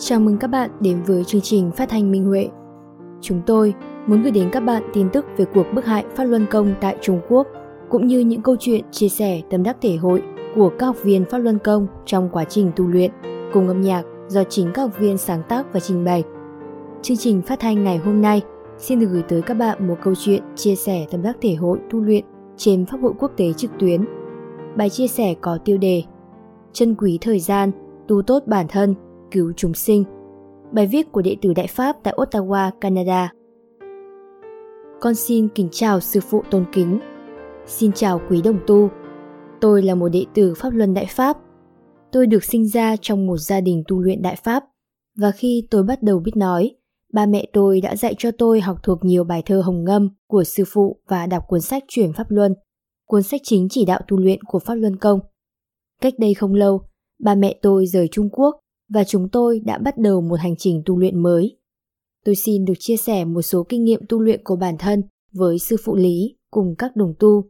Chào mừng các bạn đến với chương trình phát thanh Minh Huệ. Chúng tôi muốn gửi đến các bạn tin tức về cuộc bức hại Pháp Luân Công tại Trung Quốc, cũng như những câu chuyện chia sẻ tâm đắc thể hội của các học viên Pháp Luân Công trong quá trình tu luyện, cùng âm nhạc do chính các học viên sáng tác và trình bày. Chương trình phát thanh ngày hôm nay xin được gửi tới các bạn một câu chuyện chia sẻ tâm đắc thể hội tu luyện trên Pháp hội quốc tế trực tuyến. Bài chia sẻ có tiêu đề Trân quý thời gian, tu tốt bản thân, cứu chúng sinh. Bài viết của đệ tử Đại Pháp tại Ottawa, Canada. Con xin kính chào sư phụ tôn kính. Xin chào quý đồng tu. Tôi là một đệ tử Pháp Luân Đại Pháp. Tôi được sinh ra trong một gia đình tu luyện Đại Pháp, và khi tôi bắt đầu biết nói, ba mẹ tôi đã dạy cho tôi học thuộc nhiều bài thơ hồng ngâm của sư phụ và đọc cuốn sách Chuyển Pháp Luân, cuốn sách chính chỉ đạo tu luyện của Pháp Luân Công. Cách đây không lâu, ba mẹ tôi rời Trung Quốc và chúng tôi đã bắt đầu một hành trình tu luyện mới. Tôi xin được chia sẻ một số kinh nghiệm tu luyện của bản thân với sư phụ Lý cùng các đồng tu.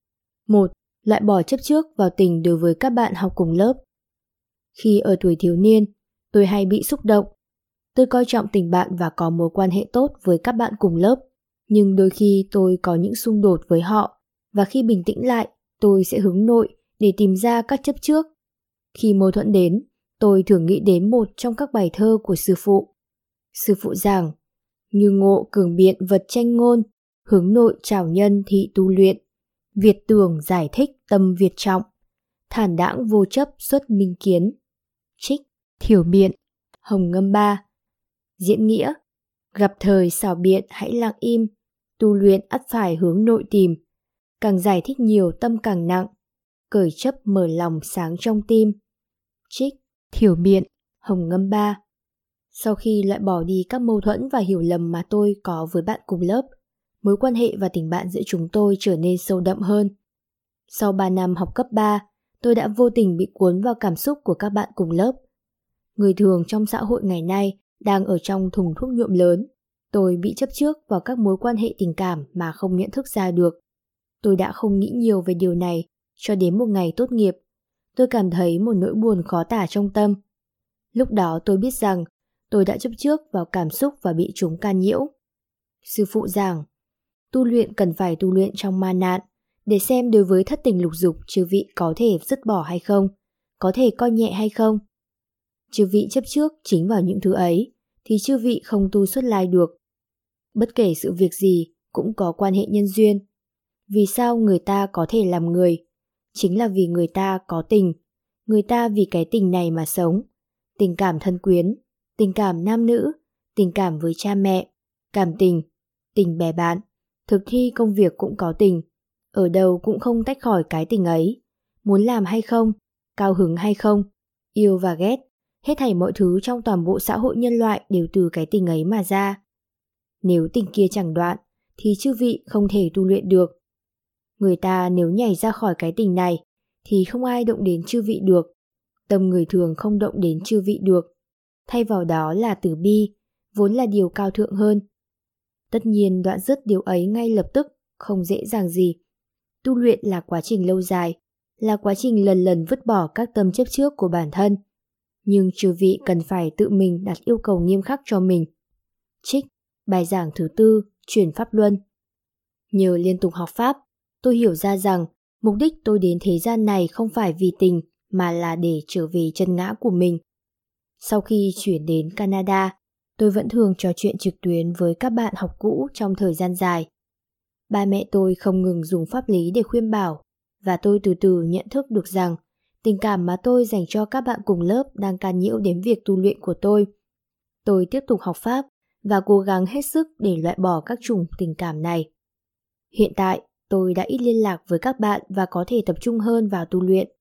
1. Loại bỏ chấp trước vào tình đối với các bạn học cùng lớp. Khi ở tuổi thiếu niên, tôi hay bị xúc động. Tôi coi trọng tình bạn và có mối quan hệ tốt với các bạn cùng lớp, nhưng đôi khi tôi có những xung đột với họ, và khi bình tĩnh lại, tôi sẽ hướng nội để tìm ra các chấp trước. Khi mâu thuẫn đến, tôi thường nghĩ đến một trong các bài thơ của sư phụ. Sư phụ giảng, như ngộ cường biện vật tranh ngôn, hướng nội trảo nhân thị tu luyện, Việt tưởng giải thích tâm Việt trọng, thản đãng vô chấp xuất minh kiến. Trích, thiểu biện, Hồng Ngâm 3. Diễn nghĩa, gặp thời xảo biện hãy lặng im, tu luyện ắt phải hướng nội tìm, càng giải thích nhiều tâm càng nặng, cởi chấp mở lòng sáng trong tim. Trích, thiểu biện, Hồng Ngâm 3. Sau khi loại bỏ đi các mâu thuẫn và hiểu lầm mà tôi có với bạn cùng lớp, mối quan hệ và tình bạn giữa chúng tôi trở nên sâu đậm hơn. Sau 3 năm học cấp 3, tôi đã vô tình bị cuốn vào cảm xúc của các bạn cùng lớp. Người thường trong xã hội ngày nay đang ở trong thùng thuốc nhuộm lớn. Tôi bị chấp trước vào các mối quan hệ tình cảm mà không nhận thức ra được. Tôi đã không nghĩ nhiều về điều này cho đến một ngày tốt nghiệp. Tôi cảm thấy một nỗi buồn khó tả trong tâm. Lúc đó tôi biết rằng tôi đã chấp trước vào cảm xúc và bị chúng can nhiễu. Sư phụ giảng, tu luyện cần phải tu luyện trong ma nạn, để xem đối với thất tình lục dục chư vị có thể dứt bỏ hay không, có thể coi nhẹ hay không. Chư vị chấp trước chính vào những thứ ấy, thì chư vị không tu xuất lai được. Bất kể sự việc gì cũng có quan hệ nhân duyên. Vì sao người ta có thể làm người? Chính là vì người ta có tình. Người ta vì cái tình này mà sống. Tình cảm thân quyến, tình cảm nam nữ, tình cảm với cha mẹ, cảm tình, tình bè bạn, thực thi công việc cũng có tình. Ở đâu cũng không tách khỏi cái tình ấy. Muốn làm hay không, cao hứng hay không, yêu và ghét, hết thảy mọi thứ trong toàn bộ xã hội nhân loại đều từ cái tình ấy mà ra. Nếu tình kia chẳng đoạn, thì chư vị không thể tu luyện được. Người ta nếu nhảy ra khỏi cái tình này, thì không ai động đến chư vị được. Tâm người thường không động đến chư vị được. Thay vào đó là từ bi, vốn là điều cao thượng hơn. Tất nhiên đoạn dứt điều ấy ngay lập tức, không dễ dàng gì. Tu luyện là quá trình lâu dài, là quá trình lần lần vứt bỏ các tâm chấp trước của bản thân. Nhưng chư vị cần phải tự mình đặt yêu cầu nghiêm khắc cho mình. Trích, bài giảng thứ 4, Chuyển Pháp Luân. Nhờ liên tục học Pháp, tôi hiểu ra rằng mục đích tôi đến thế gian này không phải vì tình, mà là để trở về chân ngã của mình. Sau khi chuyển đến Canada, tôi vẫn thường trò chuyện trực tuyến với các bạn học cũ trong thời gian dài. Ba mẹ tôi không ngừng dùng pháp lý để khuyên bảo, và tôi từ từ nhận thức được rằng tình cảm mà tôi dành cho các bạn cùng lớp đang can nhiễu đến việc tu luyện của tôi. Tôi tiếp tục học Pháp và cố gắng hết sức để loại bỏ các chủng tình cảm này. Hiện tại, tôi đã ít liên lạc với các bạn và có thể tập trung hơn vào tu luyện.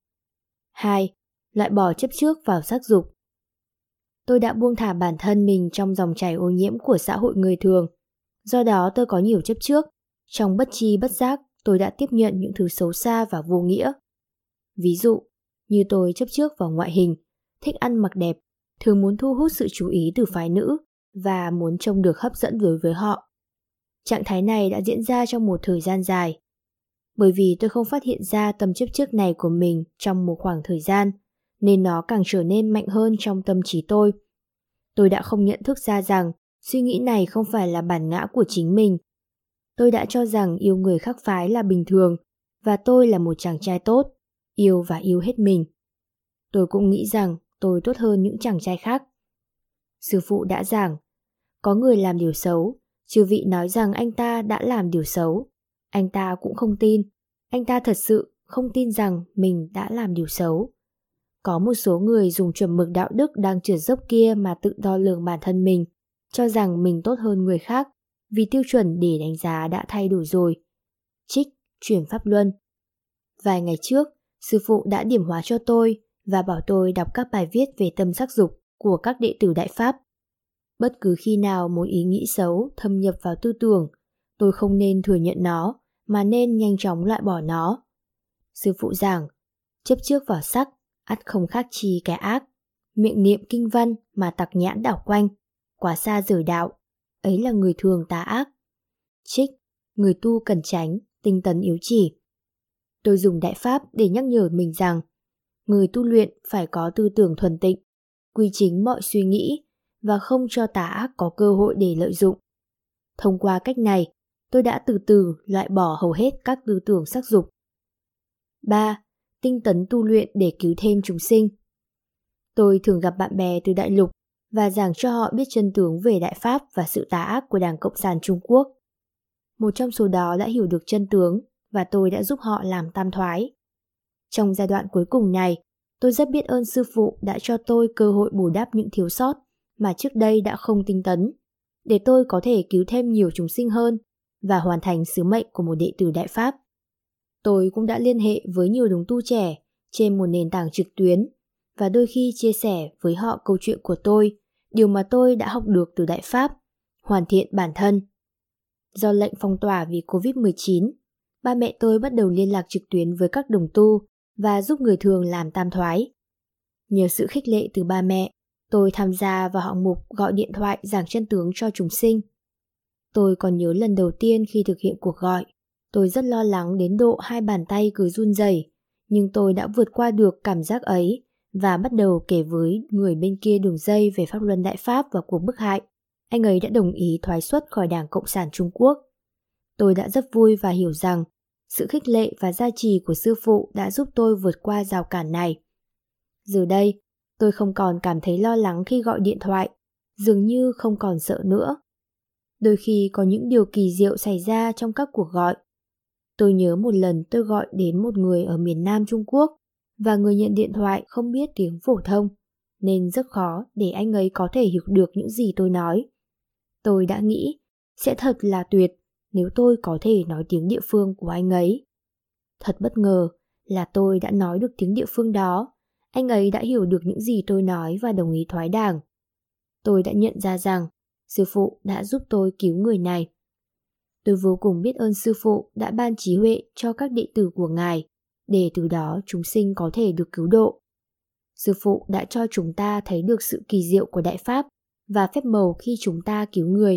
2. Loại bỏ chấp trước vào sắc dục. Tôi đã buông thả bản thân mình trong dòng chảy ô nhiễm của xã hội người thường. Do đó tôi có nhiều chấp trước. Trong bất tri bất giác, tôi đã tiếp nhận những thứ xấu xa và vô nghĩa. Ví dụ, như tôi chấp trước vào ngoại hình, thích ăn mặc đẹp, thường muốn thu hút sự chú ý từ phái nữ và muốn trông được hấp dẫn đối với họ. Trạng thái này đã diễn ra trong một thời gian dài. Bởi vì tôi không phát hiện ra tâm chấp trước này của mình trong một khoảng thời gian, nên nó càng trở nên mạnh hơn trong tâm trí tôi. Tôi đã không nhận thức ra rằng suy nghĩ này không phải là bản ngã của chính mình. Tôi đã cho rằng yêu người khác phái là bình thường và tôi là một chàng trai tốt, yêu và yêu hết mình. Tôi cũng nghĩ rằng tôi tốt hơn những chàng trai khác. Sư phụ đã giảng, có người làm điều xấu, chư vị nói rằng anh ta đã làm điều xấu. Anh ta cũng không tin, anh ta thật sự không tin rằng mình đã làm điều xấu. Có một số người dùng chuẩn mực đạo đức đang trượt dốc kia mà tự đo lường bản thân mình, cho rằng mình tốt hơn người khác vì tiêu chuẩn để đánh giá đã thay đổi rồi. Trích, chuyển pháp luân. Vài ngày trước, sư phụ đã điểm hóa cho tôi và bảo tôi đọc các bài viết về tâm sắc dục của các đệ tử Đại Pháp. Bất cứ khi nào một ý nghĩ xấu thâm nhập vào tư tưởng, tôi không nên thừa nhận nó, mà nên nhanh chóng loại bỏ nó. Sư phụ giảng, chấp trước vào sắc, ắt không khác chi cái ác. Miệng niệm kinh văn mà tặc nhãn đảo quanh, quá xa rời đạo, ấy là người thường tà ác. Trích, người tu cần tránh, tinh tấn yếu chỉ. Tôi dùng Đại Pháp để nhắc nhở mình rằng, người tu luyện phải có tư tưởng thuần tịnh, quy chính mọi suy nghĩ và không cho tà ác có cơ hội để lợi dụng. Thông qua cách này, tôi đã từ từ loại bỏ hầu hết các tư tưởng sắc dục. 3. Tinh tấn tu luyện để cứu thêm chúng sinh. Tôi thường gặp bạn bè từ đại lục và giảng cho họ biết chân tướng về Đại Pháp và sự tà ác của Đảng Cộng sản Trung Quốc. Một trong số đó đã hiểu được chân tướng và tôi đã giúp họ làm tam thoái. Trong giai đoạn cuối cùng này, tôi rất biết ơn sư phụ đã cho tôi cơ hội bù đắp những thiếu sót mà trước đây đã không tinh tấn, để tôi có thể cứu thêm nhiều chúng sinh hơn và hoàn thành sứ mệnh của một đệ tử Đại Pháp. Tôi cũng đã liên hệ với nhiều đồng tu trẻ trên một nền tảng trực tuyến và đôi khi chia sẻ với họ câu chuyện của tôi, điều mà tôi đã học được từ Đại Pháp, hoàn thiện bản thân. Do lệnh phong tỏa vì Covid-19, ba mẹ tôi bắt đầu liên lạc trực tuyến với các đồng tu và giúp người thường làm tam thoái. Nhờ sự khích lệ từ ba mẹ, tôi tham gia vào hạng mục gọi điện thoại giảng chân tướng cho chúng sinh. Tôi còn nhớ lần đầu tiên khi thực hiện cuộc gọi, tôi rất lo lắng đến độ hai bàn tay cứ run rẩy, nhưng tôi đã vượt qua được cảm giác ấy và bắt đầu kể với người bên kia đường dây về pháp luân Đại Pháp và cuộc bức hại. Anh ấy đã đồng ý thoái xuất khỏi Đảng Cộng sản Trung Quốc. Tôi đã rất vui và hiểu rằng sự khích lệ và gia trì của sư phụ đã giúp tôi vượt qua rào cản này. Giờ đây, tôi không còn cảm thấy lo lắng khi gọi điện thoại, dường như không còn sợ nữa. Đôi khi có những điều kỳ diệu xảy ra trong các cuộc gọi. Tôi nhớ một lần tôi gọi đến một người ở miền Nam Trung Quốc và người nhận điện thoại không biết tiếng phổ thông, nên rất khó để anh ấy có thể hiểu được những gì tôi nói. Tôi đã nghĩ sẽ thật là tuyệt nếu tôi có thể nói tiếng địa phương của anh ấy. Thật bất ngờ là tôi đã nói được tiếng địa phương đó. Anh ấy đã hiểu được những gì tôi nói và đồng ý thoái đảng. Tôi đã nhận ra rằng sư phụ đã giúp tôi cứu người này. Tôi vô cùng biết ơn sư phụ đã ban trí huệ cho các đệ tử của Ngài, để từ đó chúng sinh có thể được cứu độ. Sư phụ đã cho chúng ta thấy được sự kỳ diệu của Đại Pháp và phép màu khi chúng ta cứu người.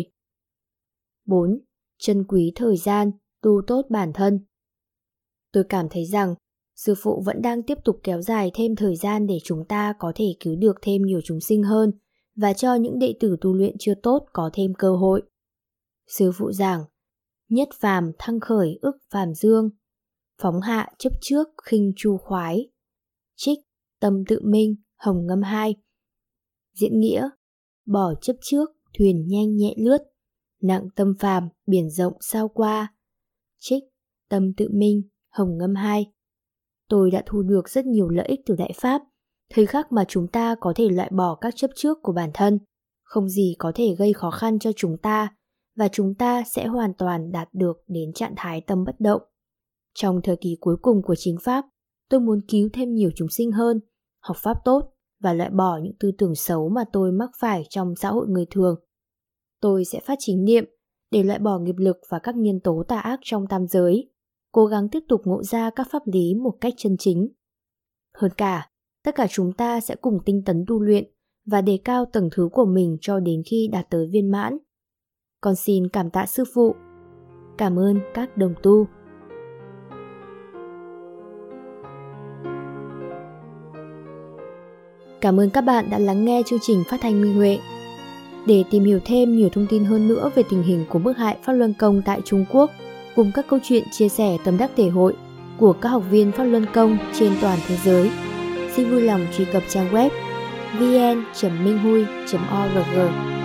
4. Trân quý thời gian, tu tốt bản thân. Tôi cảm thấy rằng sư phụ vẫn đang tiếp tục kéo dài thêm thời gian để chúng ta có thể cứu được thêm nhiều chúng sinh hơn và cho những đệ tử tu luyện chưa tốt có thêm cơ hội. Sư phụ giảng, nhất phàm thăng khởi ức phàm dương, phóng hạ chấp trước khinh chu khoái. Trích, tâm tự minh, hồng ngâm 2. Diễn nghĩa, bỏ chấp trước, thuyền nhanh nhẹ lướt, nặng tâm phàm, biển rộng sao qua. Trích, tâm tự minh, hồng ngâm 2. Tôi đã thu được rất nhiều lợi ích từ Đại Pháp, thời khắc mà chúng ta có thể loại bỏ các chấp trước của bản thân, không gì có thể gây khó khăn cho chúng ta, và chúng ta sẽ hoàn toàn đạt được đến trạng thái tâm bất động. Trong thời kỳ cuối cùng của chính Pháp, tôi muốn cứu thêm nhiều chúng sinh hơn, học Pháp tốt và loại bỏ những tư tưởng xấu mà tôi mắc phải trong xã hội người thường. Tôi sẽ phát chính niệm để loại bỏ nghiệp lực và các nhân tố tà ác trong tam giới, cố gắng tiếp tục ngộ ra các pháp lý một cách chân chính. Hơn cả, tất cả chúng ta sẽ cùng tinh tấn tu luyện và đề cao tầng thứ của mình cho đến khi đạt tới viên mãn. Con xin cảm tạ sư phụ. Cảm ơn các đồng tu. Cảm ơn các bạn đã lắng nghe chương trình phát thanh Minh Huệ. Để tìm hiểu thêm nhiều thông tin hơn nữa về tình hình của bức hại Pháp Luân Công tại Trung Quốc, cùng các câu chuyện chia sẻ tâm đắc thể hội của các học viên Pháp Luân Công trên toàn thế giới, xin vui lòng truy cập trang web vn.minhui.org.